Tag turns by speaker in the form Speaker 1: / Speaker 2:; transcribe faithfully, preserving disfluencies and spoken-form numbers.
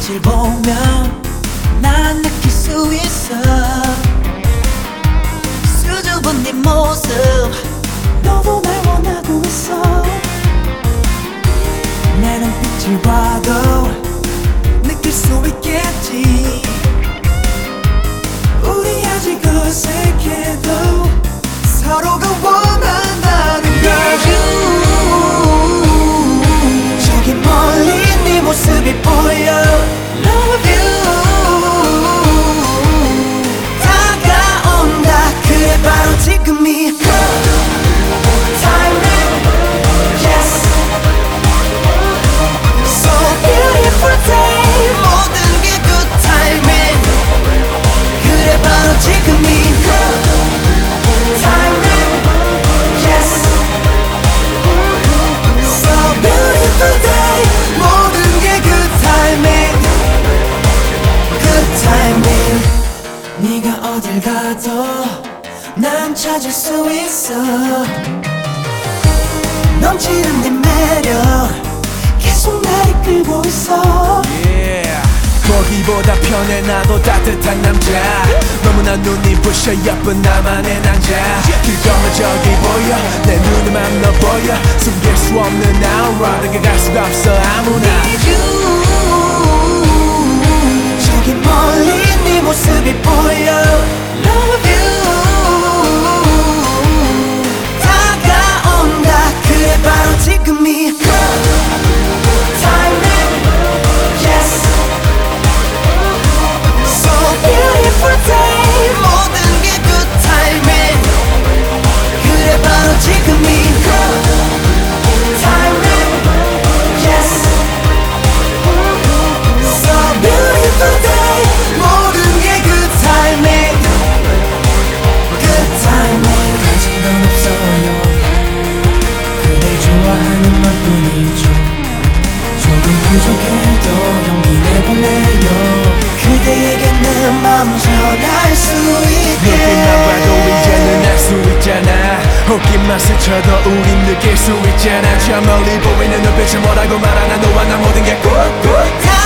Speaker 1: 빛을 보면 난 느낄 수 있어. 수줍은 네 모습 너도 날 원하고 있어. 나는 빛을 봐도 느낄 수 있겠지. 우리 아직 어색해도 서로가 원한다는 걸. 저기 멀리 네 모습이 보여. Love you. 다가온다. 그래 바로 지금이 timing. Yes. So beautiful day. 모든 게 good timing. 그래 바로 지금이 timing. Yes. So beautiful day. 모든 게 good timing. Good timing. 네가 어딜 가도 난 찾을 수 있어. 넘치는 네 매력 계속 날 이끌고 있어.
Speaker 2: yeah. 보기보다 편해 나도 따뜻한 남자. 너무나 눈이 부셔 예쁜 나만의 남자. 길 건너 저기 보여 내 눈에만 너 보여. 숨길 수 없는 aura 다가갈 수가 없어 아무나.
Speaker 1: Need you. 저기 멀리 네 모습이 보여. Love you. 다가온다. 그래 바로 지금이 timing. Yes. So beautiful day. 모든 게 good timing. 그래 바로 지금이 timing. Yes. So beautiful day. 모든 게 good timing. Good timing. 가진 건 없어요. 그댈 좋아하는 것뿐이죠. 조금 부족해도 용기 내보내요. 그대에게는 마음 전할 수 있게.
Speaker 2: 눈빛만 봐도 이제는 알 수 있잖아. 옷깃만 스쳐도 우린 느낄 수 있잖아. 저 멀리 보이는 눈빛을 뭐라고 말하나. 너와 나 모든 게 굿굿